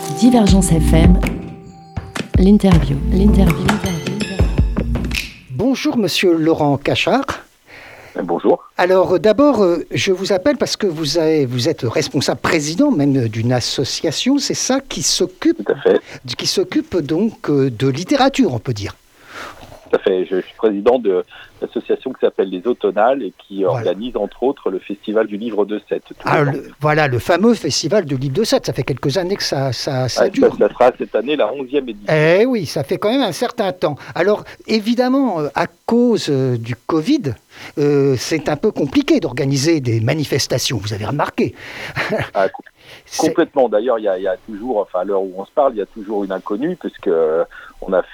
Divergence FM, l'interview. Bonjour Monsieur Laurent Cachard. Bonjour. Alors d'abord, je vous appelle parce que vous êtes responsable président même d'une association, c'est ça, qui s'occupe donc de littérature, on peut dire. Tout à fait. Je suis président de l'association qui s'appelle Les Automnales et qui organise entre autres le Festival du Livre de Sète. Le fameux Festival du Livre de Sète. Ça fait quelques années que ça dure. Ça sera cette année la 11e édition. Eh oui, ça fait quand même un certain temps. Alors évidemment, à cause du Covid, c'est un peu compliqué d'organiser des manifestations, vous avez remarqué. Complètement. D'ailleurs, il y a toujours, à l'heure où on se parle, il y a toujours une inconnue, puisque on a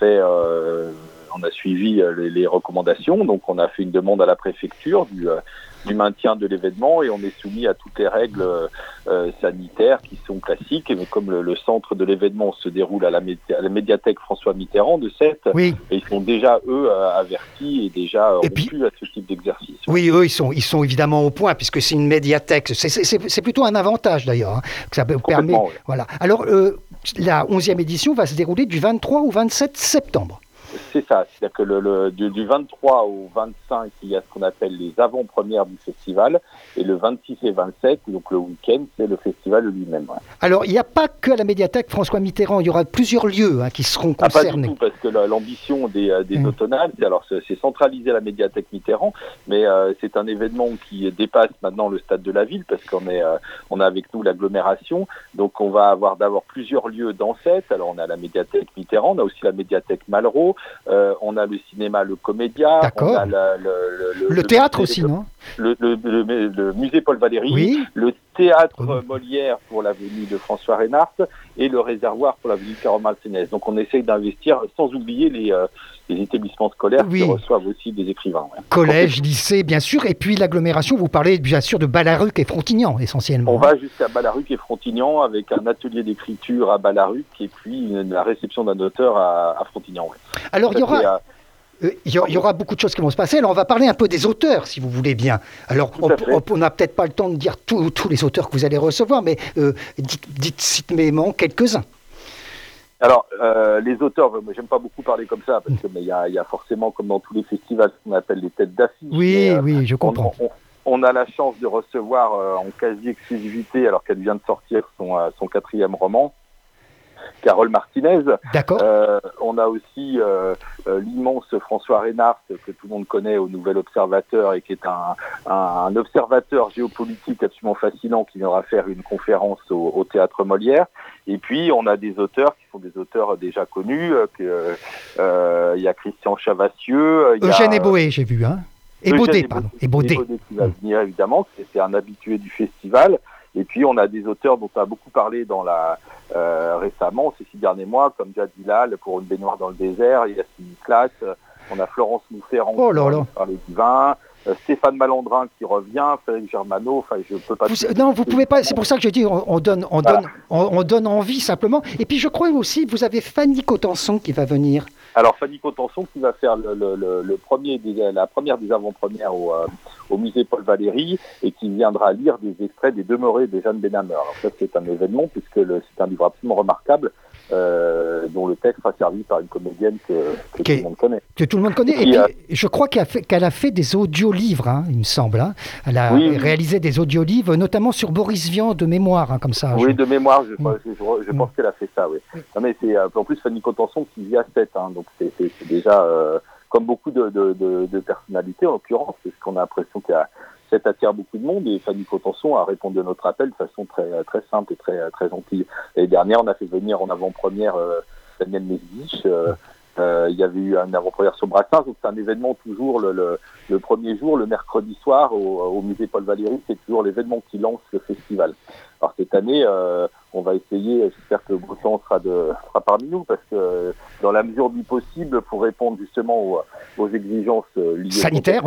suivi les recommandations, donc on a fait une demande à la préfecture du maintien de l'événement et on est soumis à toutes les règles sanitaires qui sont classiques. Mais comme le centre de l'événement se déroule à la médiathèque François Mitterrand de Sète, oui. Et ils sont déjà, eux, avertis et déjà rompus à ce type d'exercice. Oui, eux, ils sont évidemment au point, puisque c'est une médiathèque. C'est plutôt un avantage, d'ailleurs, que ça permet. Oui. Voilà. Alors, la 11e édition va se dérouler du 23 au 27 septembre. C'est ça, c'est-à-dire que du 23 au 25, il y a ce qu'on appelle les avant-premières du festival, et le 26 et 27, donc le week-end, c'est le festival lui-même. Ouais. Alors, il n'y a pas que à la médiathèque François Mitterrand, il y aura plusieurs lieux qui seront concernés. Pas du tout, parce que l'ambition des Automnales, c'est centraliser la médiathèque Mitterrand, mais c'est un événement qui dépasse maintenant le stade de la ville, parce qu'on a avec nous l'agglomération, donc on va avoir d'abord plusieurs lieux dans Sète. Alors on a la médiathèque Mitterrand, on a aussi la médiathèque Malraux, on a le cinéma Le Comédia, on a le théâtre aussi, non ? Le musée Paul Valéry, oui. Le théâtre Molière pour l'avenue de François Reynard et le réservoir pour l'avenue Carole-Martinez. Donc on essaye d'investir sans oublier les établissements scolaires qui reçoivent aussi des écrivains. Ouais. Collège, lycée, bien sûr, et puis l'agglomération, vous parlez bien sûr de Ballaruc et Frontignan essentiellement. On va jusqu'à Ballaruc et Frontignan avec un atelier d'écriture à Ballaruc et puis la réception d'un auteur à Frontignan. Ouais. Alors il y aura beaucoup de choses qui vont se passer. Alors on va parler un peu des auteurs, si vous voulez bien. Alors on n'a peut-être pas le temps de dire tous les auteurs que vous allez recevoir, mais citez-moi quelques-uns. Alors, les auteurs, moi, j'aime pas beaucoup parler comme ça, parce qu'il y a forcément, comme dans tous les festivals, ce qu'on appelle les têtes d'affiche. Oui, je comprends. On a la chance de recevoir en quasi-exclusivité, alors qu'elle vient de sortir son 4e roman, Carole Martinez. D'accord. On a aussi l'immense François Reynard, que tout le monde connaît au Nouvel Observateur et qui est un observateur géopolitique absolument fascinant qui viendra faire une conférence au Théâtre Molière. Et puis, on a des auteurs qui sont des auteurs déjà connus. Il y a Christian Chavassieux. Eugène Eboé, j'ai vu. Et Baudet, pardon. Et Baudet qui va venir, évidemment. C'est un habitué du festival. Et puis, on a des auteurs dont on a beaucoup parlé récemment, ces 6 derniers mois, comme Jad Bilal pour Une baignoire dans le désert, Yacine Classe, on a Florence Mousserand qui va parler du vin, Stéphane Malandrin qui revient, Frédéric Germano, je peux pas... Non, vous pouvez pas, c'est pour ça que je dis, on donne envie simplement. Et puis je crois aussi, vous avez Fanny Cotenson qui va venir. Alors Fanny Cotenson qui va faire la première des avant-premières au musée Paul Valéry et qui viendra lire des extraits des Demeurés de Jeanne Benhammer. Alors ça c'est un événement puisque c'est un livre absolument remarquable dont le texte sera servi par une comédienne que tout le monde connaît. Que tout le monde connaît. Et puis je crois qu'elle a fait des audiolivres, il me semble. Elle a réalisé des audiolivres, notamment sur Boris Vian de mémoire, comme ça. Oui, de mémoire, je pense qu'elle a fait ça, oui. Non, mais c'est en plus Fanny Cotenson qui vit à Sète, donc c'est déjà comme beaucoup de personnalités en l'occurrence, parce qu'on a l'impression qu'il y a Sète attire beaucoup de monde et Fanny Cotenson a répondu à notre appel de façon très très simple et très très gentille. L'année dernière, on a fait venir en avant-première Daniel Mesdich. Il y avait eu un avant-première sur Brassens, donc c'est un événement toujours le premier jour, le mercredi soir au musée Paul Valéry, c'est toujours l'événement qui lance le festival. Alors cette année, on va essayer, j'espère que le beau temps sera parmi nous, parce que dans la mesure du possible, pour répondre justement aux exigences liées sanitaires,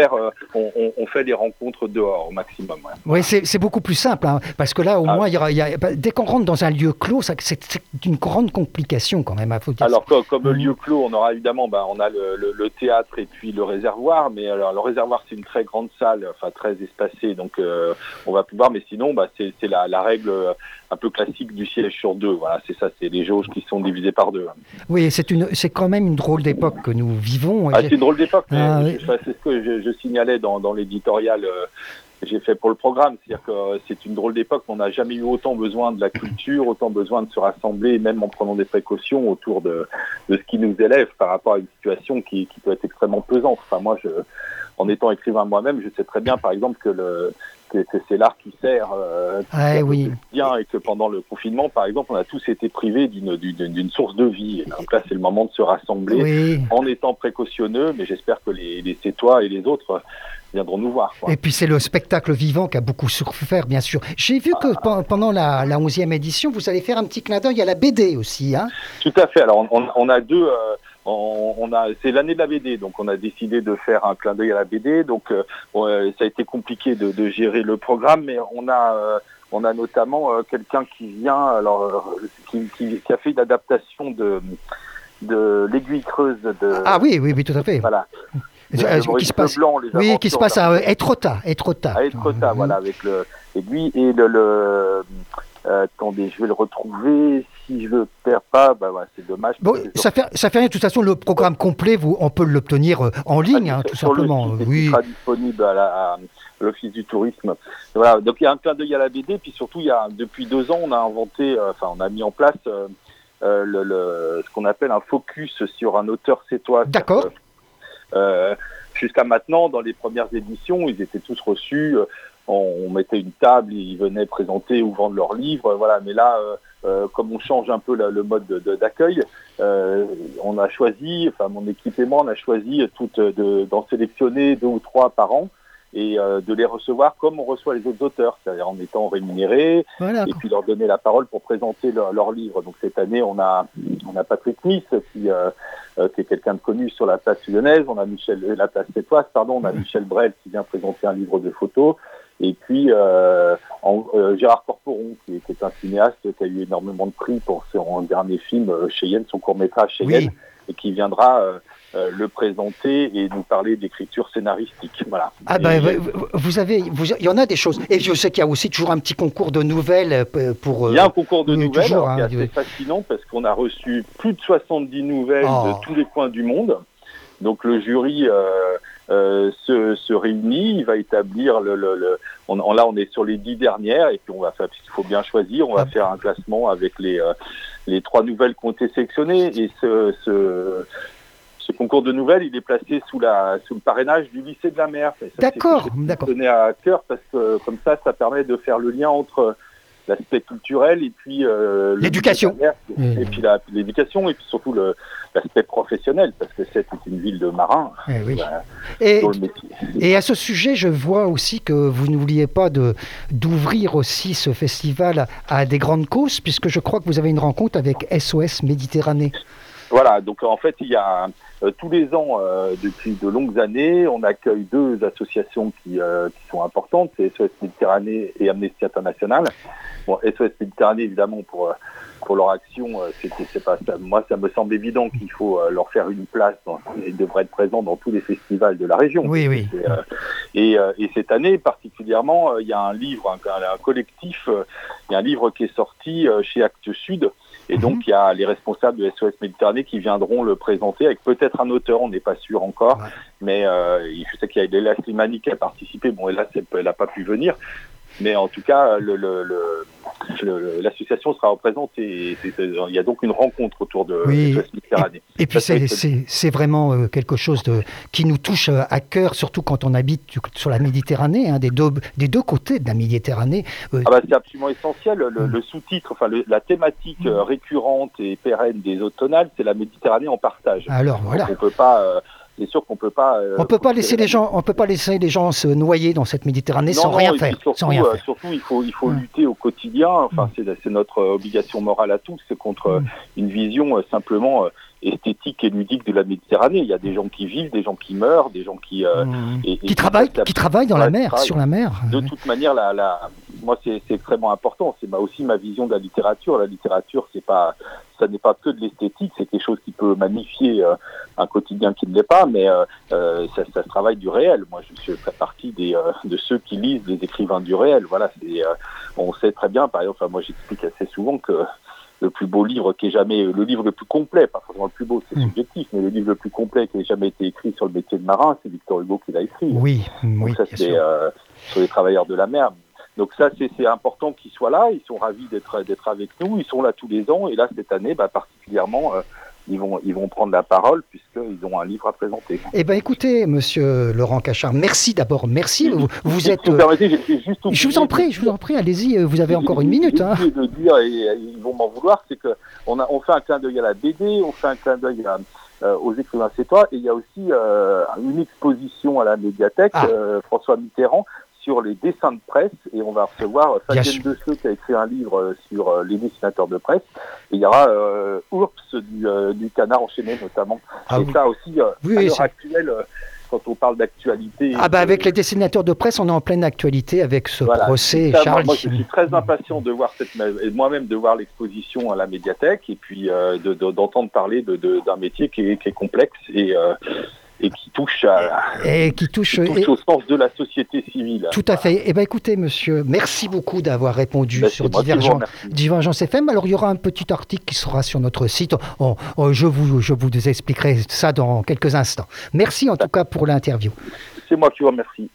on fait des rencontres dehors au maximum. Oui, c'est beaucoup plus simple, parce que là, au moins, dès qu'on rentre dans un lieu clos, c'est une grande complication quand même. Faut dire. Alors, comme lieu clos, on aura évidemment, on a le théâtre et puis le réservoir, mais alors le réservoir, c'est une très grande salle, très espacée, donc on va pouvoir, mais sinon, c'est la règle un peu classique du siège sur 2. Voilà, c'est ça, c'est les jauges qui sont divisées par 2. Oui, c'est quand même une drôle d'époque que nous vivons. C'est une drôle d'époque, mais oui. c'est ce que je signalais dans l'éditorial que j'ai fait pour le programme. C'est-à-dire que c'est une drôle d'époque. On n'a jamais eu autant besoin de la culture, autant besoin de se rassembler, même en prenant des précautions autour de ce qui nous élève par rapport à une situation qui peut être extrêmement pesante. Enfin, moi, en étant écrivain moi-même, je sais très bien, par exemple, que c'est l'art qui sert oui. bien, et que pendant le confinement, par exemple, on a tous été privés d'une source de vie. Et donc là, c'est le moment de se rassembler en étant précautionneux, mais j'espère que les Sétois et les autres viendront nous voir. Et puis c'est le spectacle vivant qui a beaucoup souffert, bien sûr. J'ai vu que pendant la 11e édition, vous allez faire un petit clin d'œil à la BD aussi. Hein. Tout à fait. Alors on a deux... c'est l'année de la BD, donc on a décidé de faire un clin d'œil à la BD. Donc ça a été compliqué de gérer le programme, mais on a notamment quelqu'un qui vient, qui a fait une adaptation de l'Aiguille creuse de. Ah oui, tout à fait. Voilà. Qui se passe à Étretat. À Étretat, voilà, avec l'aiguille et attendez, je vais le retrouver. Si je le perds pas, c'est dommage. Bon, ça fait rien. De toute façon, le programme complet, on peut l'obtenir en ligne, tout simplement. Le site, il sera disponible à l'Office du tourisme. Voilà. Donc il y a un clin d'œil à la BD, puis surtout, depuis 2 ans, on a mis en place ce qu'on appelle un focus sur un auteur sétois. D'accord. Jusqu'à maintenant, dans les premières éditions, ils étaient tous reçus. On mettait une table, ils venaient présenter ou vendre leurs livres, voilà. Mais là, comme on change un peu le mode d'accueil, on a choisi, mon équipe et moi, on a choisi d'en sélectionner 2 ou 3 par an et de les recevoir comme on reçoit les autres auteurs, c'est-à-dire en étant rémunérés, et puis leur donner la parole pour présenter leur livre. Donc cette année, on a Patrick Smith qui est quelqu'un de connu sur la place lyonnaise, on a la place sétoise, on a Michel Brel qui vient présenter un livre de photos. Et puis Gérard Corporon, qui est un cinéaste qui a eu énormément de prix pour son dernier film Cheyenne, son court-métrage Cheyenne, et qui viendra le présenter et nous parler d'écriture scénaristique. Voilà. Ah il y en a des choses. Et je sais qu'il y a aussi toujours un petit concours de nouvelles pour. Il y a un concours de nouvelles toujours, qui est assez fascinant parce qu'on a reçu plus de 70 nouvelles de tous les coins du monde. Donc le jury se réunit, il va établir là on est sur les 10 dernières, et puis on va faire, puisqu'il faut bien choisir, on va faire un classement avec les 3 nouvelles qui ont été sélectionnées, et ce concours de nouvelles, il est placé sous le parrainage du lycée de la Mer. D'accord. C'est donné à cœur parce que comme ça permet de faire le lien entre l'aspect culturel et puis l'éducation, et puis l'éducation, et puis surtout l'aspect professionnel, parce que c'est une ville de marins. Et à ce sujet, je vois aussi que vous n'oubliez pas d'ouvrir aussi ce festival à des grandes causes, puisque je crois que vous avez une rencontre avec SOS Méditerranée. Voilà, donc en fait, il y a tous les ans, depuis de longues années, on accueille 2 associations qui sont importantes, c'est SOS Méditerranée et Amnesty International. Bon, SOS Méditerranée, évidemment, pour leur action, c'est pas ça. Moi, ça me semble évident qu'il faut leur faire une place, ils devraient être présents dans tous les festivals de la région. Oui. Et cette année, particulièrement, il y a un livre, un collectif, il y a un livre qui est sorti chez Actes Sud. Et donc, il y a les responsables de SOS Méditerranée qui viendront le présenter avec peut-être un auteur, on n'est pas sûr encore. Ouais. Mais je sais qu'il y a Léla Slimani qui a participé. Bon, hélas, elle n'a pas pu venir. Mais en tout cas, l'association sera représentée. Il y a donc une rencontre autour de SOS Méditerranée. Et puis c'est vraiment quelque chose qui nous touche à cœur, surtout quand on habite sur la Méditerranée, des deux côtés de la Méditerranée. C'est absolument essentiel. Le sous-titre, la thématique récurrente et pérenne des automnales, c'est la Méditerranée en partage. Alors voilà. Donc, on peut pas. C'est sûr qu'on peut pas. On peut pas laisser les gens se noyer dans cette Méditerranée sans rien faire. Surtout, il faut lutter au quotidien. C'est notre obligation morale à tous, c'est contre une vision simplement esthétique et ludique de la Méditerranée. Il y a des gens qui vivent, des gens qui meurent, des gens qui travaillent dans la mer, sur la mer. De toute manière, moi, c'est extrêmement important. C'est aussi ma vision de la littérature. La littérature, ça n'est pas que de l'esthétique, c'est quelque chose qui peut magnifier un quotidien qui ne l'est pas, mais ça se travaille du réel. Moi, je fais partie de ceux qui lisent des écrivains du réel. Voilà, on sait très bien, par exemple, moi j'explique assez souvent que le plus beau livre qui ait jamais, le livre le plus complet, pas forcément le plus beau, c'est subjectif, mais le livre le plus complet qui ait jamais été écrit sur le métier de marin, c'est Victor Hugo qui l'a écrit. Oui, donc ça c'est sur les travailleurs de la mer. Donc ça c'est important qu'ils soient là, ils sont ravis d'être avec nous, ils sont là tous les ans et là cette année particulièrement ils vont prendre la parole puisqu'ils ont un livre à présenter. Eh bien, écoutez, monsieur Laurent Cachard, merci d'abord, merci. Vous êtes... Si vous permettez, je vous en prie, allez-y, vous avez encore une minute. Hein. De dire, et ils vont m'en vouloir, c'est qu'on fait un clin d'œil à la BD, on fait un clin d'œil aux écrivains sétois, et il y a aussi une exposition à la médiathèque, François Mitterrand, sur les dessins de presse, et on va recevoir Fabienne Desleux qui a écrit un livre sur les dessinateurs de presse, et il y aura Ours du Canard enchaîné notamment. Et ça aussi, à l'heure actuelle, quand on parle d'actualité... avec les dessinateurs de presse, on est en pleine actualité avec ce procès, Charlie. Moi, je suis très impatient de voir moi-même de voir l'exposition à la médiathèque, et puis d'entendre parler d'un métier qui est complexe, et qui touche au sens de la société civile. Tout à fait. Eh bien, écoutez, monsieur, merci beaucoup d'avoir répondu sur Divergence FM. Alors, il y aura un petit article qui sera sur notre site. Je vous expliquerai ça dans quelques instants. Merci en tout cas pour l'interview. C'est moi qui vous remercie.